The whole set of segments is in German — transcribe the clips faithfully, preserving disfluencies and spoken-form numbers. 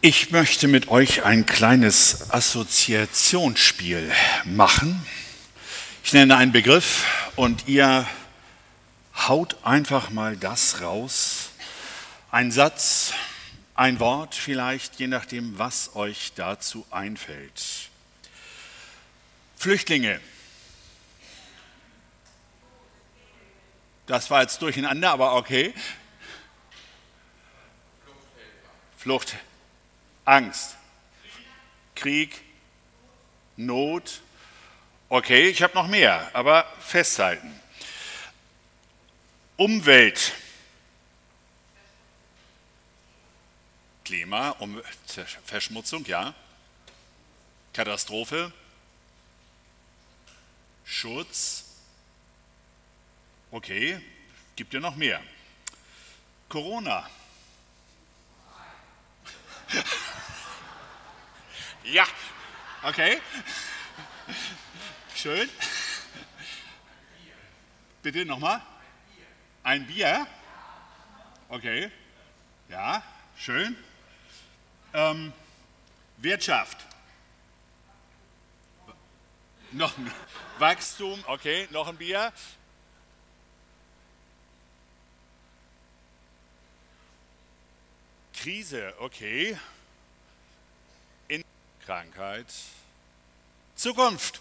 Ich möchte mit euch ein kleines Assoziationsspiel machen. Ich nenne einen Begriff und ihr haut einfach mal das raus. Ein Satz, ein Wort vielleicht, je nachdem, was euch dazu einfällt. Flüchtlinge. Das war jetzt durcheinander, aber okay. Flucht. Angst, Krieg, Not. Okay, ich habe noch mehr, aber festhalten. Umwelt, Klima, um, Verschmutzung, ja. Katastrophe, Schutz. Okay, gibt ja noch mehr. Corona. Ja, okay. Schön. Bitte nochmal. Ein Bier? Okay. Ja, schön. Ähm, Wirtschaft. Noch ein Wachstum, okay, noch ein Bier. Krise, okay. Krankheit, Zukunft,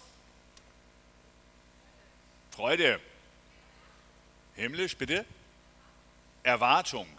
Freude, himmlisch bitte, Erwartung,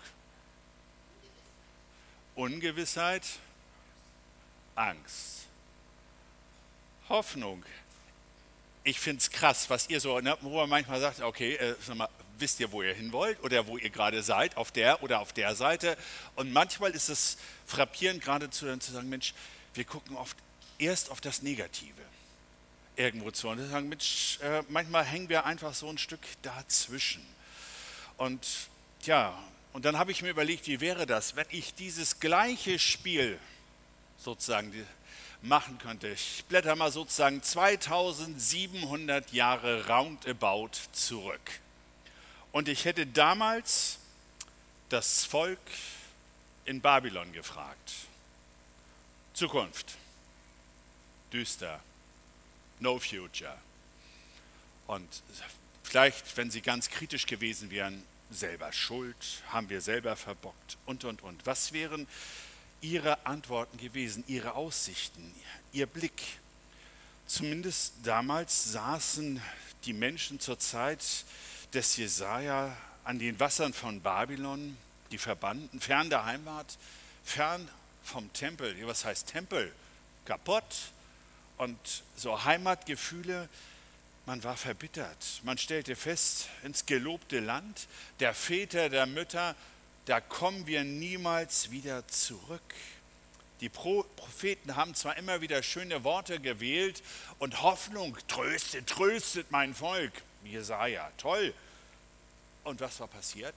Ungewissheit, Angst, Hoffnung. Ich finde es krass, was ihr so, ne, wo man manchmal sagt, okay, äh, sag mal, wisst ihr, wo ihr hin wollt oder wo ihr gerade seid, auf der oder auf der Seite. Und manchmal ist es frappierend, geradezu dann zu sagen, Mensch, wir gucken oft erst auf das Negative irgendwo zu. Und sagen, Mensch, äh, manchmal hängen wir einfach so ein Stück dazwischen. Und ja, und dann habe ich mir überlegt, wie wäre das, wenn ich dieses gleiche Spiel sozusagen machen könnte. Ich blätter mal sozusagen zweitausendsiebenhundert Jahre roundabout zurück. Und ich hätte damals das Volk in Babylon gefragt. Zukunft, düster, no future. Und vielleicht, wenn sie ganz kritisch gewesen wären, selber schuld, haben wir selber verbockt und, und, und. Was wären ihre Antworten gewesen, ihre Aussichten, ihr Blick? Zumindest damals saßen die Menschen zur Zeit des Jesaja an den Wassern von Babylon, die Verbannten, fern der Heimat, fern vom Tempel. Was heißt Tempel? Kaputt. Und so Heimatgefühle, man war verbittert. Man stellte fest, ins gelobte Land der Väter, der Mütter, da kommen wir niemals wieder zurück. Die Propheten haben zwar immer wieder schöne Worte gewählt und Hoffnung, tröstet, tröstet mein Volk. Jesaja, toll. Und was war passiert?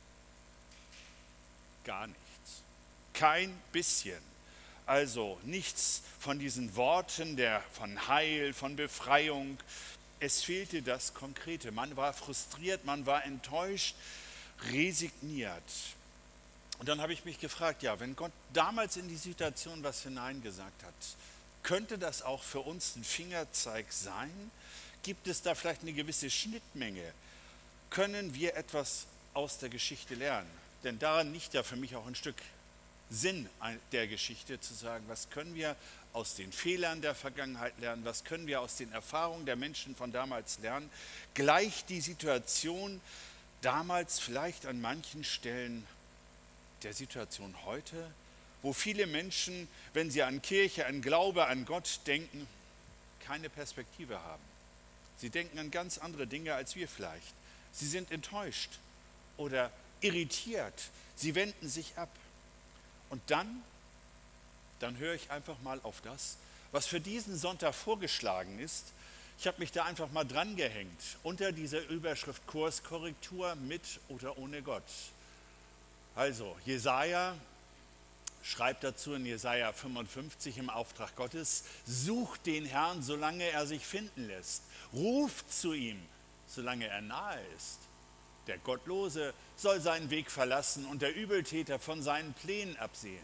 Gar nichts. Kein bisschen. Also nichts von diesen Worten der, von Heil, von Befreiung. Es fehlte das Konkrete. Man war frustriert, man war enttäuscht, resigniert. Und dann habe ich mich gefragt, ja, wenn Gott damals in die Situation was hineingesagt hat, könnte das auch für uns ein Fingerzeig sein? Gibt es da vielleicht eine gewisse Schnittmenge? Können wir etwas aus der Geschichte lernen? Denn daran liegt ja für mich auch ein Stück Sinn der Geschichte, zu sagen, was können wir aus den Fehlern der Vergangenheit lernen, was können wir aus den Erfahrungen der Menschen von damals lernen, gleicht die Situation damals vielleicht an manchen Stellen der Situation heute, wo viele Menschen, wenn sie an Kirche, an Glaube, an Gott denken, keine Perspektive haben. Sie denken an ganz andere Dinge als wir vielleicht. Sie sind enttäuscht oder irritiert, sie wenden sich ab. Und dann, dann höre ich einfach mal auf das, was für diesen Sonntag vorgeschlagen ist. Ich habe mich da einfach mal dran gehängt, unter dieser Überschrift Kurskorrektur mit oder ohne Gott. Also, Jesaja schreibt dazu in Jesaja fünfundfünfzig im Auftrag Gottes, sucht den Herrn, solange er sich finden lässt. Ruft zu ihm, solange er nahe ist. Der Gottlose soll seinen Weg verlassen und der Übeltäter von seinen Plänen absehen.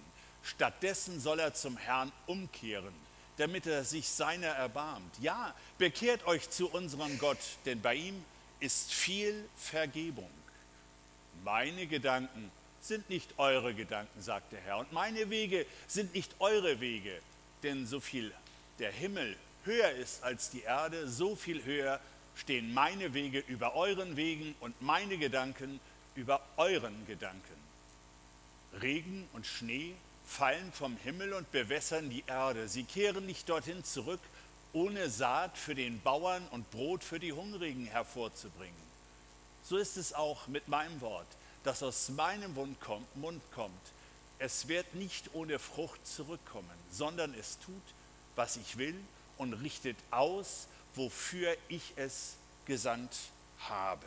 Stattdessen soll er zum Herrn umkehren, damit er sich seiner erbarmt. Ja, bekehrt euch zu unserem Gott, denn bei ihm ist viel Vergebung. Meine Gedanken sind nicht eure Gedanken, sagt der Herr, und meine Wege sind nicht eure Wege, denn so viel der Himmel höher ist als die Erde, so viel höher stehen meine Wege über euren Wegen und meine Gedanken über euren Gedanken. Regen und Schnee fallen vom Himmel und bewässern die Erde. Sie kehren nicht dorthin zurück, ohne Saat für den Bauern und Brot für die Hungrigen hervorzubringen. So ist es auch mit meinem Wort, das aus meinem Mund kommt. Mund kommt. Es wird nicht ohne Frucht zurückkommen, sondern es tut, was ich will und richtet aus, wofür ich es gesandt habe.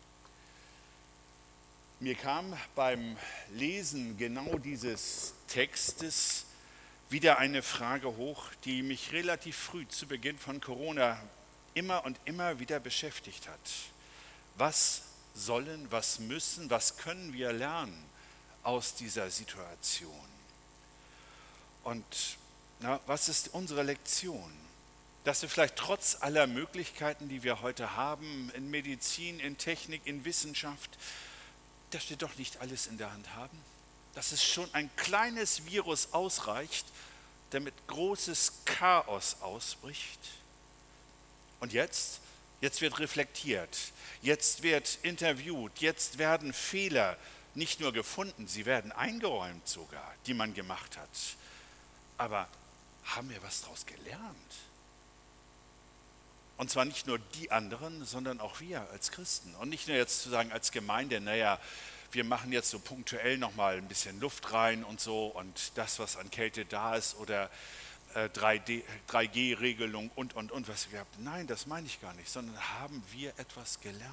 Mir kam beim Lesen genau dieses Textes wieder eine Frage hoch, die mich relativ früh zu Beginn von Corona immer und immer wieder beschäftigt hat. Was sollen, was müssen, was können wir lernen aus dieser Situation? Und na, was ist unsere Lektion? Dass wir vielleicht trotz aller Möglichkeiten, die wir heute haben, in Medizin, in Technik, in Wissenschaft, dass wir doch nicht alles in der Hand haben. Dass es schon ein kleines Virus ausreicht, damit großes Chaos ausbricht. Und jetzt, jetzt wird reflektiert, jetzt wird interviewt, jetzt werden Fehler nicht nur gefunden, sie werden eingeräumt sogar, die man gemacht hat. Aber haben wir was daraus gelernt? Und zwar nicht nur die anderen, sondern auch wir als Christen. Und nicht nur jetzt zu sagen als Gemeinde, naja, wir machen jetzt so punktuell nochmal ein bisschen Luft rein und so und das, was an Kälte da ist oder äh, drei G Regelung und, und, und, was wir haben. Nein, das meine ich gar nicht, sondern haben wir etwas gelernt.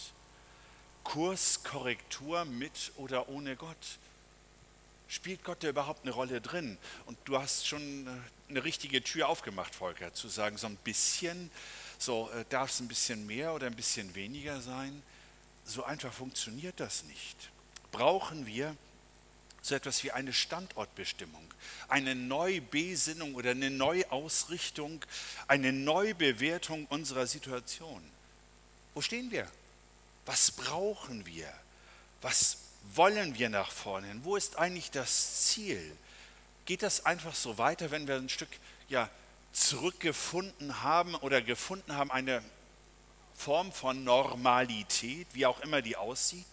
Kurskorrektur mit oder ohne Gott. Spielt Gott da überhaupt eine Rolle drin? Und du hast schon eine richtige Tür aufgemacht, Volker, zu sagen, so ein bisschen, so äh, darf es ein bisschen mehr oder ein bisschen weniger sein. So einfach funktioniert das nicht. Brauchen wir so etwas wie eine Standortbestimmung, eine Neubesinnung oder eine Neuausrichtung, eine Neubewertung unserer Situation. Wo stehen wir? Was brauchen wir? Was wollen wir nach vorne hin? Wo ist eigentlich das Ziel? Geht das einfach so weiter, wenn wir ein Stück ja, zurückgefunden haben oder gefunden haben, eine Form von Normalität, wie auch immer die aussieht?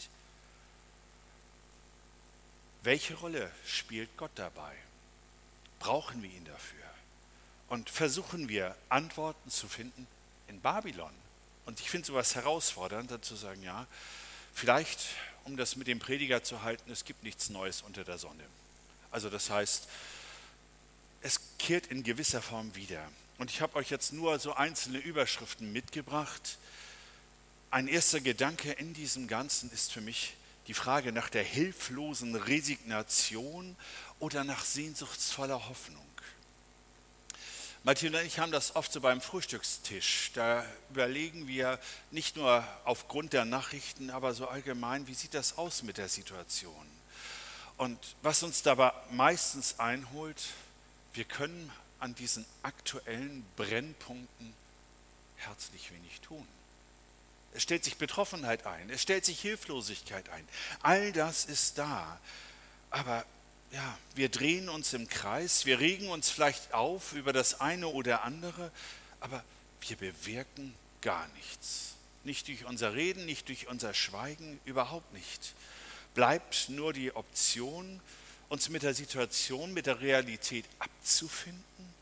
Welche Rolle spielt Gott dabei? Brauchen wir ihn dafür? Und versuchen wir Antworten zu finden in Babylon? Und ich finde sowas herausfordernd, dazu sagen, ja, vielleicht, um das mit dem Prediger zu halten, es gibt nichts Neues unter der Sonne. Also das heißt, es kehrt in gewisser Form wieder. Und ich habe euch jetzt nur so einzelne Überschriften mitgebracht. Ein erster Gedanke in diesem Ganzen ist für mich die Frage nach der hilflosen Resignation oder nach sehnsuchtsvoller Hoffnung. Martin und ich haben das oft so beim Frühstückstisch. Da überlegen wir nicht nur aufgrund der Nachrichten, aber so allgemein, wie sieht das aus mit der Situation? Und was uns dabei meistens einholt, wir können an diesen aktuellen Brennpunkten herzlich wenig tun. Es stellt sich Betroffenheit ein, es stellt sich Hilflosigkeit ein. All das ist da. Aber ja, wir drehen uns im Kreis, wir regen uns vielleicht auf über das eine oder andere, aber wir bewirken gar nichts. Nicht durch unser Reden, nicht durch unser Schweigen, überhaupt nicht. Bleibt nur die Option, uns mit der Situation, mit der Realität abzufinden,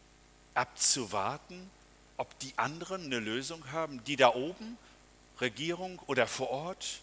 abzuwarten, ob die anderen eine Lösung haben, die da oben, Regierung oder vor Ort,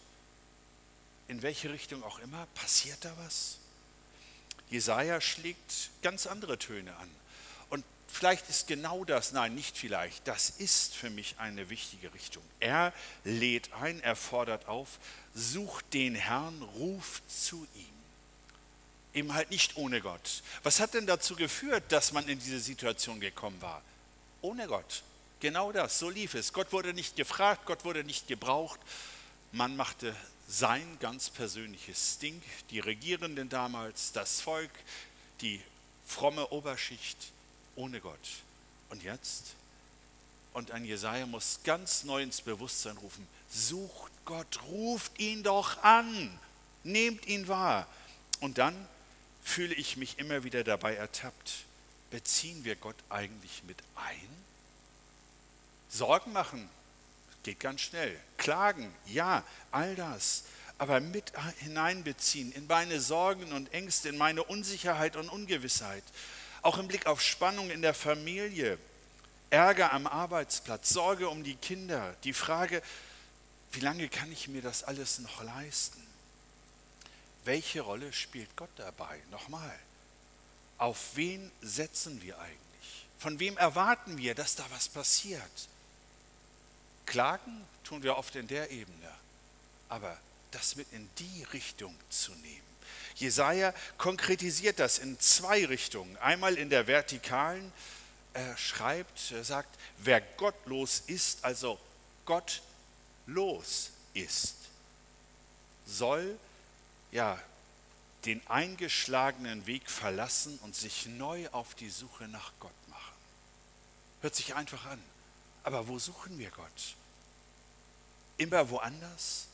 in welche Richtung auch immer, passiert da was? Jesaja schlägt ganz andere Töne an. Und vielleicht ist genau das, nein, nicht vielleicht, das ist für mich eine wichtige Richtung. Er lädt ein, er fordert auf, sucht den Herrn, ruft zu ihm. Eben halt nicht ohne Gott. Was hat denn dazu geführt, dass man in diese Situation gekommen war? Ohne Gott. Genau das, so lief es. Gott wurde nicht gefragt, Gott wurde nicht gebraucht. Man machte sein ganz persönliches Ding. Die Regierenden damals, das Volk, die fromme Oberschicht ohne Gott. Und jetzt? Und ein Jesaja muss ganz neu ins Bewusstsein rufen: Sucht Gott, ruft ihn doch an, nehmt ihn wahr. Und dann fühle ich mich immer wieder dabei ertappt. Beziehen wir Gott eigentlich mit ein? Sorgen machen geht ganz schnell. Klagen, ja, all das. Aber mit hineinbeziehen in meine Sorgen und Ängste, in meine Unsicherheit und Ungewissheit. Auch im Blick auf Spannung in der Familie, Ärger am Arbeitsplatz, Sorge um die Kinder. Die Frage, wie lange kann ich mir das alles noch leisten? Welche Rolle spielt Gott dabei? Nochmal, auf wen setzen wir eigentlich? Von wem erwarten wir, dass da was passiert? Klagen tun wir oft in der Ebene, aber das mit in die Richtung zu nehmen. Jesaja konkretisiert das in zwei Richtungen. Einmal in der vertikalen, er schreibt, er sagt, wer gottlos ist, also gottlos ist, soll ja den eingeschlagenen Weg verlassen und sich neu auf die Suche nach Gott machen. Hört sich einfach an. Aber wo suchen wir Gott? Immer woanders?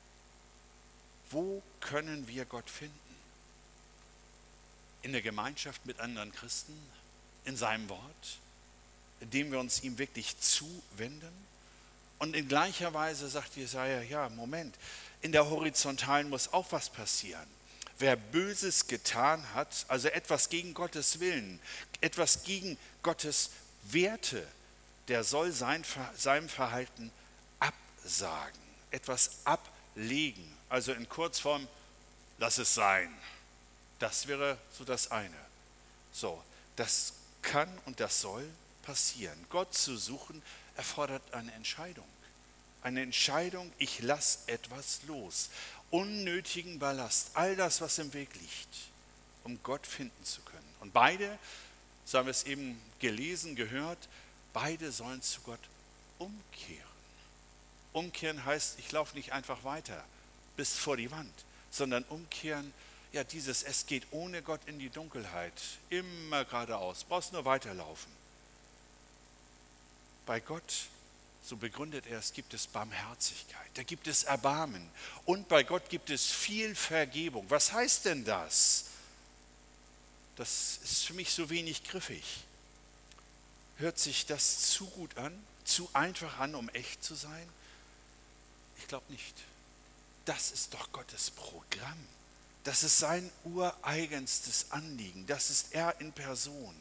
Wo können wir Gott finden? In der Gemeinschaft mit anderen Christen? In seinem Wort? Indem wir uns ihm wirklich zuwenden? Und in gleicher Weise sagt Jesaja, ja, Moment, in der Horizontalen muss auch was passieren. Wer Böses getan hat, also etwas gegen Gottes Willen, etwas gegen Gottes Werte, der soll sein, seinem Verhalten absagen, etwas ablegen. Also in Kurzform, lass es sein. Das wäre so das eine. So, das kann und das soll passieren. Gott zu suchen erfordert eine Entscheidung. Eine Entscheidung, ich lasse etwas los. Unnötigen Ballast, all das, was im Weg liegt, um Gott finden zu können. Und beide, so haben wir es eben gelesen, gehört, beide sollen zu Gott umkehren. Umkehren heißt, ich laufe nicht einfach weiter bis vor die Wand, sondern umkehren, ja dieses, es geht ohne Gott in die Dunkelheit, immer geradeaus, brauchst nur weiterlaufen. Bei Gott, so begründet er es, gibt es Barmherzigkeit, da gibt es Erbarmen und bei Gott gibt es viel Vergebung. Was heißt denn das? Das ist für mich so wenig griffig. Hört sich das zu gut an, zu einfach an, um echt zu sein? Ich glaube nicht. Das ist doch Gottes Programm. Das ist sein ureigenstes Anliegen. Das ist er in Person.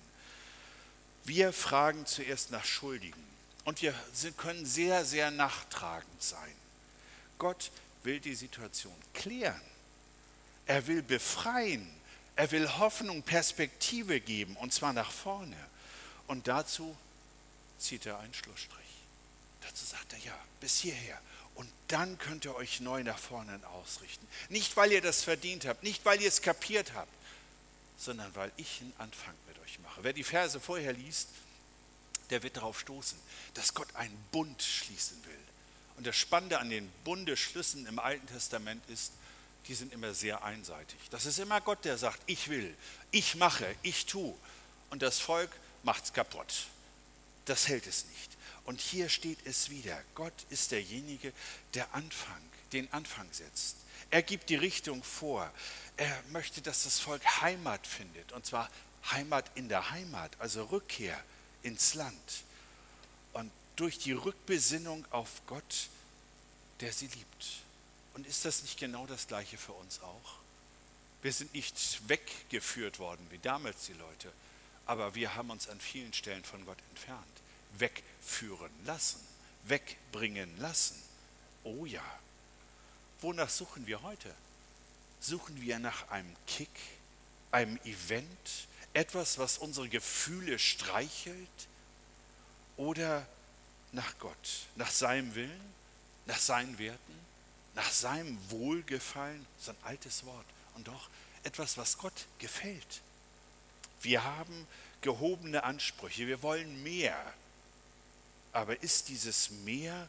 Wir fragen zuerst nach Schuldigen. Und wir können sehr, sehr nachtragend sein. Gott will die Situation klären. Er will befreien. Er will Hoffnung, Perspektive geben, und zwar nach vorne. Und dazu zieht er einen Schlussstrich. Dazu sagt er, ja, bis hierher. Und dann könnt ihr euch neu nach vorne ausrichten. Nicht, weil ihr das verdient habt, nicht, weil ihr es kapiert habt, sondern weil ich einen Anfang mit euch mache. Wer die Verse vorher liest, der wird darauf stoßen, dass Gott einen Bund schließen will. Und das Spannende an den Bundeschlüssen im Alten Testament ist, die sind immer sehr einseitig. Das ist immer Gott, der sagt, ich will, ich mache, ich tue. Und das Volk macht es kaputt. Das hält es nicht. Und hier steht es wieder. Gott ist derjenige, der Anfang, den Anfang setzt. Er gibt die Richtung vor. Er möchte, dass das Volk Heimat findet. Und zwar Heimat in der Heimat, also Rückkehr ins Land. Und durch die Rückbesinnung auf Gott, der sie liebt. Und ist das nicht genau das Gleiche für uns auch? Wir sind nicht weggeführt worden, wie damals die Leute, aber wir haben uns an vielen Stellen von Gott entfernt. Wegführen lassen, wegbringen lassen. Oh ja. Wonach suchen wir heute? Suchen wir nach einem Kick, einem Event, etwas, was unsere Gefühle streichelt? Oder nach Gott, nach seinem Willen, nach seinen Werten, nach seinem Wohlgefallen? Das ist ein altes Wort. Und doch etwas, was Gott gefällt. Wir haben gehobene Ansprüche, wir wollen mehr. Aber ist dieses Mehr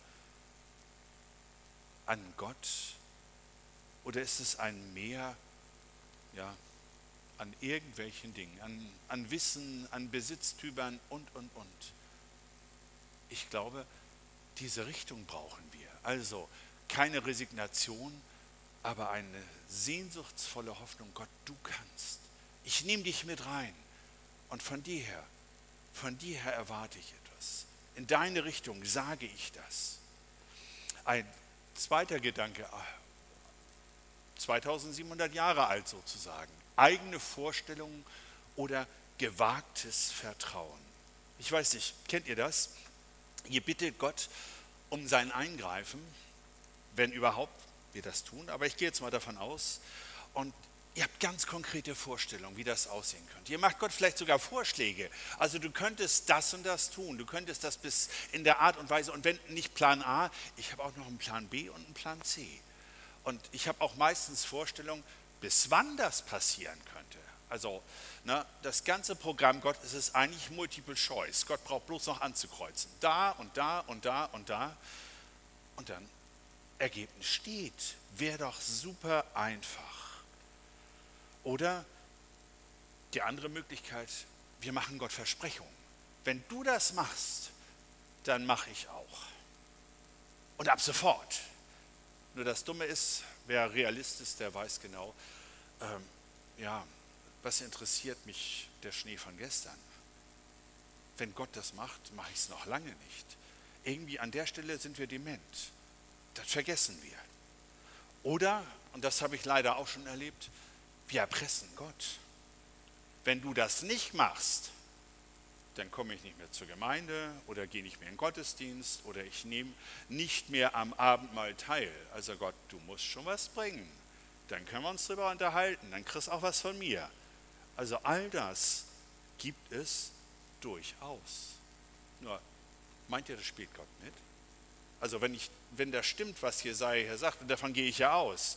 an Gott oder ist es ein Mehr, ja, an irgendwelchen Dingen, an, an Wissen, an Besitztümern und, und, und. Ich glaube, diese Richtung brauchen wir. Also keine Resignation, aber eine sehnsuchtsvolle Hoffnung. Gott, du kannst. Ich nehme dich mit rein. Und von dir her, von dir her erwarte ich etwas. In deine Richtung sage ich das. Ein zweiter Gedanke, zweitausendsiebenhundert Jahre alt sozusagen. Eigene Vorstellungen oder gewagtes Vertrauen. Ich weiß nicht, kennt ihr das? Ihr bittet Gott um sein Eingreifen, wenn überhaupt wir das tun, aber ich gehe jetzt mal davon aus und ihr habt ganz konkrete Vorstellungen, wie das aussehen könnte. Ihr macht Gott vielleicht sogar Vorschläge. Also du könntest das und das tun, du könntest das bis in der Art und Weise und wenn nicht Plan A, ich habe auch noch einen Plan B und einen Plan C. Und ich habe auch meistens Vorstellungen, bis wann das passieren könnte. Also ne, das ganze Programm Gott ist eigentlich Multiple Choice. Gott braucht bloß noch anzukreuzen. Da und da und da und da. Und dann Ergebnis steht. Wäre doch super einfach. Oder die andere Möglichkeit, wir machen Gott Versprechungen. Wenn du das machst, dann mache ich auch. Und ab sofort. Nur das Dumme ist, wer Realist ist, der weiß genau, ähm, ja, was interessiert mich der Schnee von gestern? Wenn Gott das macht, mache ich es noch lange nicht. Irgendwie an der Stelle sind wir dement. Das vergessen wir. Oder, und das habe ich leider auch schon erlebt, wir erpressen Gott. Wenn du das nicht machst, dann komme ich nicht mehr zur Gemeinde oder gehe nicht mehr in den Gottesdienst oder ich nehme nicht mehr am Abendmahl teil. Also Gott, du musst schon was bringen. Dann können wir uns darüber unterhalten, dann kriegst du auch was von mir. Also all das gibt es durchaus. Nur, meint ihr, das spielt Gott mit? Also wenn, ich, wenn das stimmt, was Jesaja hier sagt, und davon gehe ich ja aus,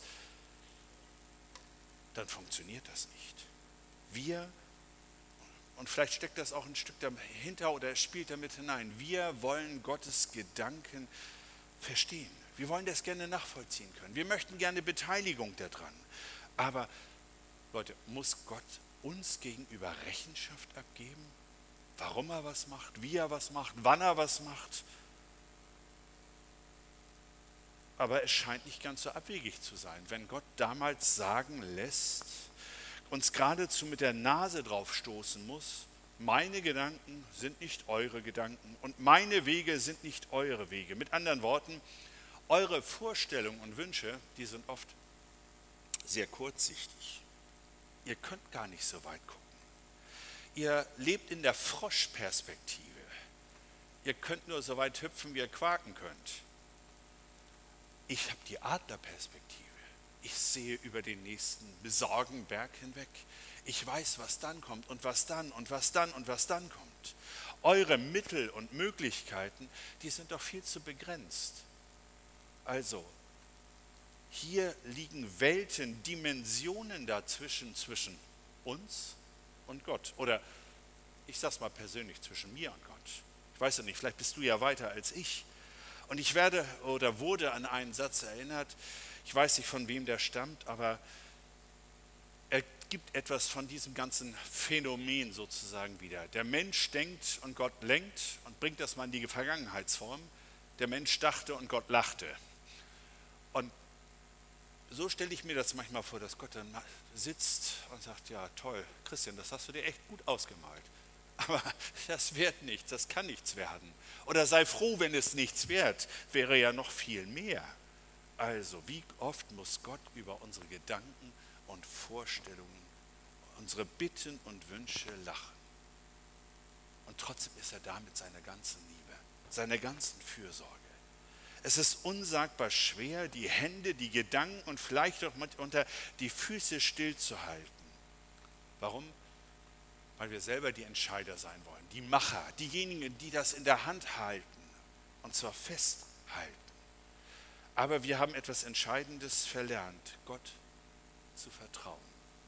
dann funktioniert das nicht. Wir, und vielleicht steckt das auch ein Stück dahinter oder spielt damit hinein, wir wollen Gottes Gedanken verstehen. Wir wollen das gerne nachvollziehen können. Wir möchten gerne Beteiligung daran. Aber Leute, muss Gott uns gegenüber Rechenschaft abgeben? Warum er was macht, wie er was macht, wann er was macht? Aber es scheint nicht ganz so abwegig zu sein, wenn Gott damals sagen lässt, uns geradezu mit der Nase drauf stoßen muss, meine Gedanken sind nicht eure Gedanken und meine Wege sind nicht eure Wege. Mit anderen Worten, eure Vorstellungen und Wünsche, die sind oft sehr kurzsichtig. Ihr könnt gar nicht so weit gucken. Ihr lebt in der Froschperspektive. Ihr könnt nur so weit hüpfen, wie ihr quaken könnt. Ich habe die Adlerperspektive. Ich sehe über den nächsten besorgen Berg hinweg. Ich weiß, was dann kommt und was dann und was dann und was dann kommt. Eure Mittel und Möglichkeiten, die sind doch viel zu begrenzt. Also, hier liegen Welten, Dimensionen dazwischen, zwischen uns und Gott. Oder ich sage es mal persönlich, zwischen mir und Gott. Ich weiß ja nicht, vielleicht bist du ja weiter als ich. Und ich werde oder wurde an einen Satz erinnert, ich weiß nicht, von wem der stammt, aber er gibt etwas von diesem ganzen Phänomen sozusagen wieder. Der Mensch denkt und Gott lenkt und bringt das mal in die Vergangenheitsform. Der Mensch dachte und Gott lachte. Und so stelle ich mir das manchmal vor, dass Gott dann sitzt und sagt, ja toll, Christian, das hast du dir echt gut ausgemalt. Aber das wird nichts, das kann nichts werden. Oder sei froh, wenn es nichts wird, wäre ja noch viel mehr. Also, wie oft muss Gott über unsere Gedanken und Vorstellungen, unsere Bitten und Wünsche lachen. Und trotzdem ist er da mit seiner ganzen Liebe, seiner ganzen Fürsorge. Es ist unsagbar schwer, die Hände, die Gedanken und vielleicht auch mitunter die Füße stillzuhalten. Warum? Weil wir selber die Entscheider sein wollen, die Macher, diejenigen, die das in der Hand halten und zwar festhalten. Aber wir haben etwas Entscheidendes verlernt, Gott zu vertrauen.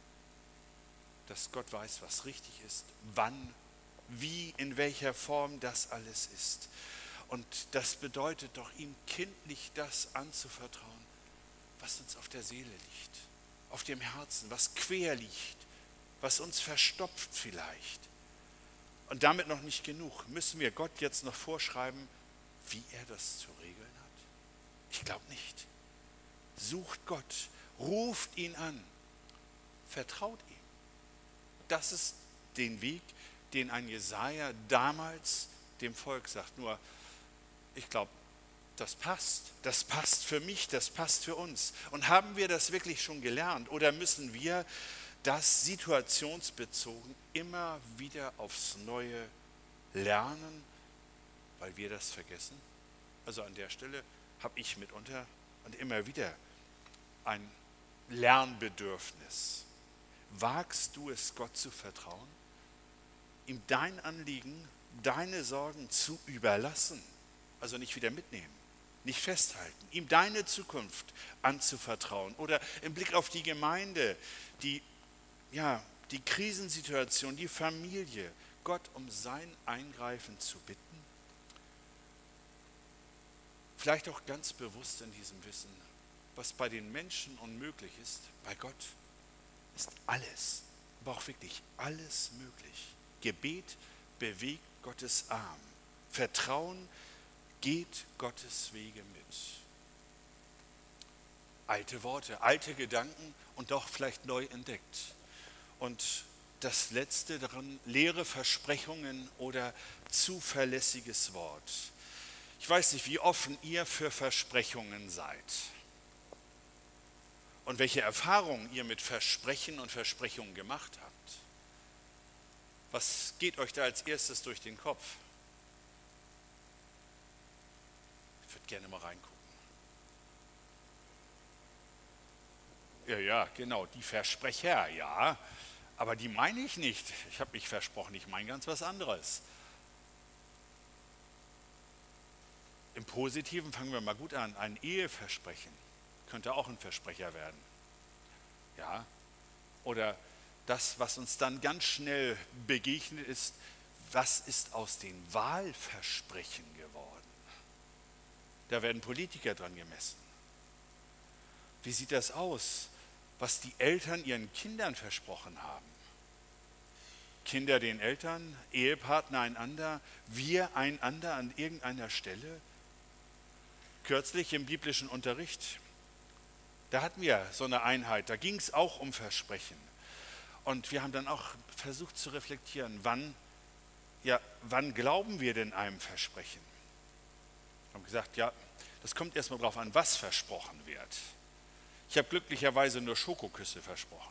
Dass Gott weiß, was richtig ist, wann, wie, in welcher Form das alles ist. Und das bedeutet doch, ihm kindlich das anzuvertrauen, was uns auf der Seele liegt, auf dem Herzen, was quer liegt. was uns verstopft vielleicht. Und damit noch nicht genug. Müssen wir Gott jetzt noch vorschreiben, wie er das zu regeln hat? Ich glaube nicht. Sucht Gott, ruft ihn an, vertraut ihm. Das ist den Weg, den ein Jesaja damals dem Volk sagt. Nur, ich glaube, das passt. Das passt für mich, das passt für uns. Und haben wir das wirklich schon gelernt? Oder müssen wir das situationsbezogen immer wieder aufs Neue lernen, weil wir das vergessen? Also an der Stelle habe ich mitunter und immer wieder ein Lernbedürfnis. Wagst du es, Gott zu vertrauen? Ihm dein Anliegen, deine Sorgen zu überlassen, also nicht wieder mitnehmen, nicht festhalten, ihm deine Zukunft anzuvertrauen oder im Blick auf die Gemeinde, die, ja, die Krisensituation, die Familie, Gott um sein Eingreifen zu bitten? Vielleicht auch ganz bewusst in diesem Wissen, was bei den Menschen unmöglich ist, bei Gott ist alles, aber auch wirklich alles möglich. Gebet bewegt Gottes Arm. Vertrauen geht Gottes Wege mit. Alte Worte, alte Gedanken und doch vielleicht neu entdeckt. Und das Letzte daran, leere Versprechungen oder zuverlässiges Wort. Ich weiß nicht, wie offen ihr für Versprechungen seid und welche Erfahrungen ihr mit Versprechen und Versprechungen gemacht habt. Was geht euch da als erstes durch den Kopf? Ich würde gerne mal reingucken. Ja, ja, genau, die Versprecher, ja, aber die meine ich nicht. Ich habe mich versprochen, ich meine ganz was anderes. Im Positiven fangen wir mal gut an. Ein Eheversprechen könnte auch ein Versprecher werden. Ja, oder das, was uns dann ganz schnell begegnet ist, was ist aus den Wahlversprechen geworden? Da werden Politiker dran gemessen. Wie sieht das aus, was die Eltern ihren Kindern versprochen haben? Kinder den Eltern, Ehepartner einander, wir einander an irgendeiner Stelle? Kürzlich im biblischen Unterricht, da hatten wir so eine Einheit, da ging es auch um Versprechen. Und wir haben dann auch versucht zu reflektieren, wann, ja, wann glauben wir denn einem Versprechen? Wir haben gesagt, ja, das kommt erstmal drauf an, was versprochen wird. Ich habe glücklicherweise nur Schokoküsse versprochen.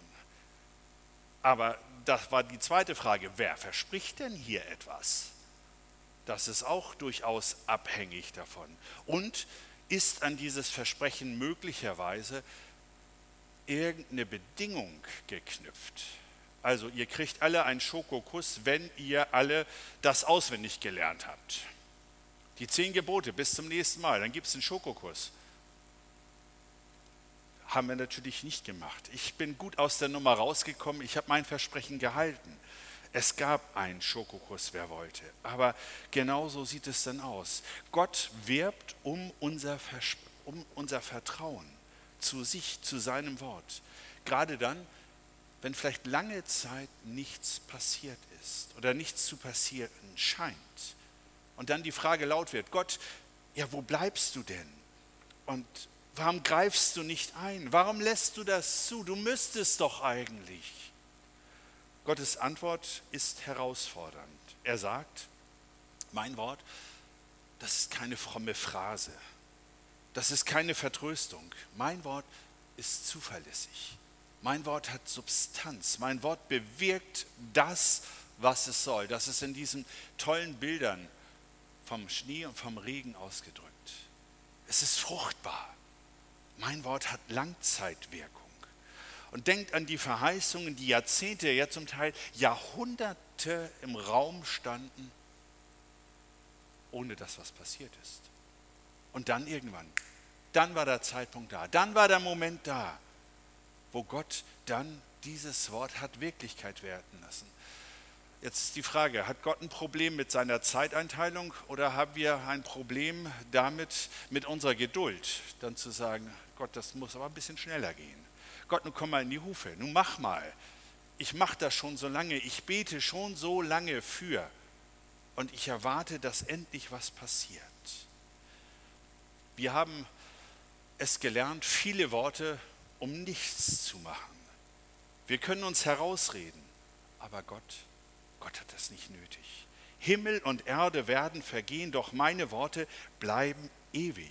Aber das war die zweite Frage, wer verspricht denn hier etwas? Das ist auch durchaus abhängig davon. Und ist an dieses Versprechen möglicherweise irgendeine Bedingung geknüpft? Also ihr kriegt alle einen Schokokuss, wenn ihr alle das auswendig gelernt habt. Die zehn Gebote bis zum nächsten Mal, dann gibt es einen Schokokuss. Haben wir natürlich nicht gemacht. Ich bin gut aus der Nummer rausgekommen, ich habe mein Versprechen gehalten. Es gab einen Schokokuss, wer wollte. Aber genauso sieht es dann aus. Gott wirbt um unser, Vers- um unser Vertrauen zu sich, zu seinem Wort. Gerade dann, wenn vielleicht lange Zeit nichts passiert ist oder nichts zu passieren scheint. Und dann die Frage laut wird, Gott, ja, wo bleibst du denn? Und warum greifst du nicht ein? Warum lässt du das zu? Du müsstest doch eigentlich. Gottes Antwort ist herausfordernd. Er sagt, mein Wort, das ist keine fromme Phrase. Das ist keine Vertröstung. Mein Wort ist zuverlässig. Mein Wort hat Substanz. Mein Wort bewirkt das, was es soll. Das ist in diesen tollen Bildern vom Schnee und vom Regen ausgedrückt. Es ist fruchtbar. Mein Wort hat Langzeitwirkung. Und denkt an die Verheißungen, die Jahrzehnte, ja zum Teil Jahrhunderte im Raum standen, ohne dass was passiert ist. Und dann irgendwann, dann war der Zeitpunkt da, dann war der Moment da, wo Gott dann dieses Wort hat Wirklichkeit werden lassen. Jetzt ist die Frage, hat Gott ein Problem mit seiner Zeiteinteilung oder haben wir ein Problem damit, mit unserer Geduld, dann zu sagen, Gott, das muss aber ein bisschen schneller gehen. Gott, nun komm mal in die Hufe, nun mach mal. ich mache das schon so lange, ich bete schon so lange für und ich erwarte, dass endlich was passiert. Wir haben es gelernt, viele Worte um nichts zu machen. Wir können uns herausreden, aber Gott, Gott hat das nicht nötig. Himmel und Erde werden vergehen, doch meine Worte bleiben ewig.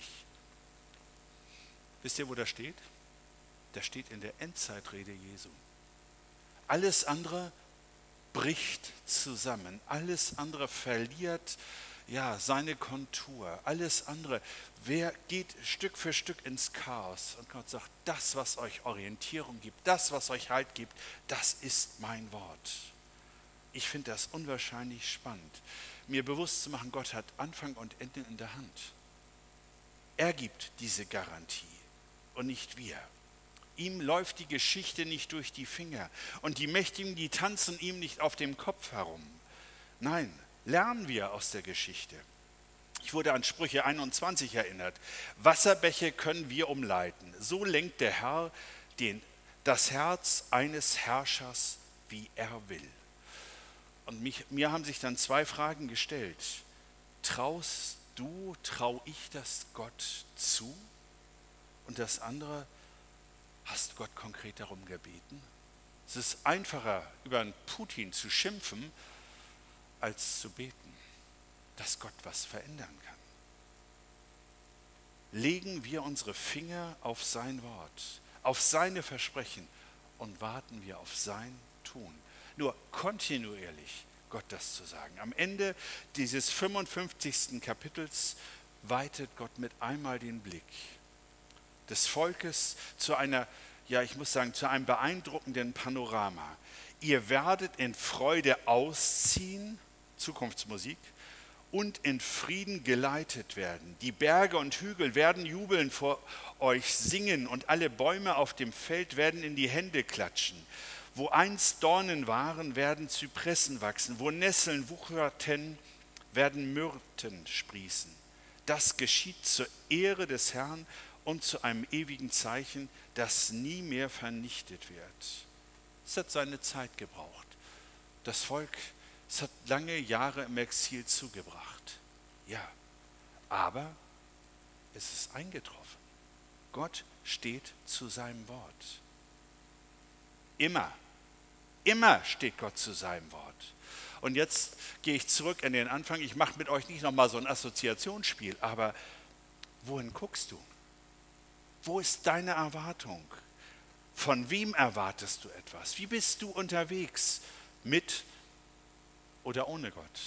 Wisst ihr, wo das steht? Das steht in der Endzeitrede Jesu. Alles andere bricht zusammen, alles andere verliert ja, seine Kontur, alles andere, wer geht Stück für Stück ins Chaos und Gott sagt, das, was euch Orientierung gibt, das, was euch Halt gibt, das ist mein Wort. Ich finde das unwahrscheinlich spannend, mir bewusst zu machen, Gott hat Anfang und Ende in der Hand. Er gibt diese Garantie und nicht wir. Ihm läuft die Geschichte nicht durch die Finger und die Mächtigen, die tanzen ihm nicht auf dem Kopf herum. Nein, lernen wir aus der Geschichte. Ich wurde an Sprüche einundzwanzig erinnert. Wasserbäche können wir umleiten. So lenkt der Herr den, das Herz eines Herrschers, wie er will. Und mich, mir haben sich dann zwei Fragen gestellt. Traust du, trau ich das Gott zu? Und das andere, hast Gott konkret darum gebeten? Es ist einfacher, über einen Putin zu schimpfen, als zu beten, dass Gott was verändern kann. Legen wir unsere Finger auf sein Wort, auf seine Versprechen und warten wir auf sein Tun. Nur kontinuierlich Gott das zu sagen. Am Ende dieses fünfundfünfzigsten Kapitels weitet Gott mit einmal den Blick des Volkes zu einer, ja ich muss sagen, zu einem beeindruckenden Panorama. Ihr werdet in Freude ausziehen, Zukunftsmusik, und in Frieden geleitet werden. Die Berge und Hügel werden jubeln vor euch, singen und alle Bäume auf dem Feld werden in die Hände klatschen. Wo einst Dornen waren, werden Zypressen wachsen. Wo Nesseln wucherten, werden Myrten sprießen. Das geschieht zur Ehre des Herrn und zu einem ewigen Zeichen, das nie mehr vernichtet wird. Es hat seine Zeit gebraucht. Das Volk, es hat lange Jahre im Exil zugebracht. Ja, aber es ist eingetroffen. Gott steht zu seinem Wort. Immer, immer steht Gott zu seinem Wort. Und jetzt gehe ich zurück in den Anfang. Ich mache mit euch nicht nochmal so ein Assoziationsspiel, aber wohin guckst du? Wo ist deine Erwartung? Von wem erwartest du etwas? Wie bist du unterwegs? Mit oder ohne Gott?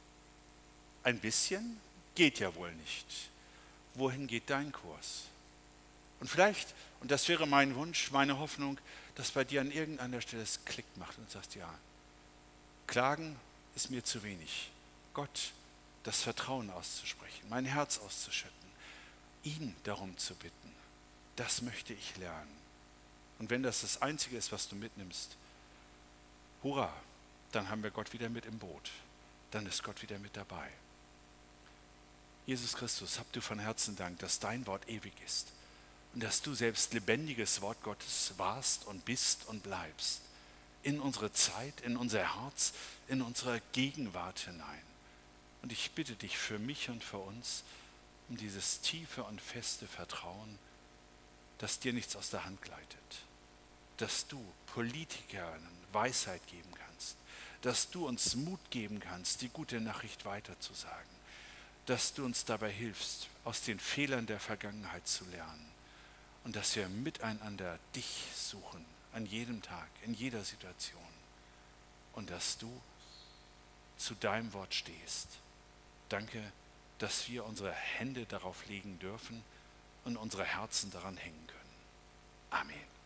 Ein bisschen geht ja wohl nicht. Wohin geht dein Kurs? Und vielleicht, und das wäre mein Wunsch, meine Hoffnung, dass bei dir an irgendeiner Stelle es Klick macht und sagst, ja, Klagen ist mir zu wenig. Gott das Vertrauen auszusprechen, mein Herz auszuschütten, ihn darum zu bitten, das möchte ich lernen. Und wenn das das Einzige ist, was du mitnimmst, hurra, dann haben wir Gott wieder mit im Boot. Dann ist Gott wieder mit dabei. Jesus Christus, hab du von Herzen Dank, dass dein Wort ewig ist und dass du selbst lebendiges Wort Gottes warst und bist und bleibst. In unsere Zeit, in unser Herz, in unsere Gegenwart hinein. Und ich bitte dich für mich und für uns um dieses tiefe und feste Vertrauen, dass dir nichts aus der Hand gleitet, dass du Politikern Weisheit geben kannst, dass du uns Mut geben kannst, die gute Nachricht weiterzusagen, dass du uns dabei hilfst, aus den Fehlern der Vergangenheit zu lernen und dass wir miteinander dich suchen, an jedem Tag, in jeder Situation und dass du zu deinem Wort stehst. Danke, dass wir unsere Hände darauf legen dürfen und unsere Herzen daran hängen können. Amen.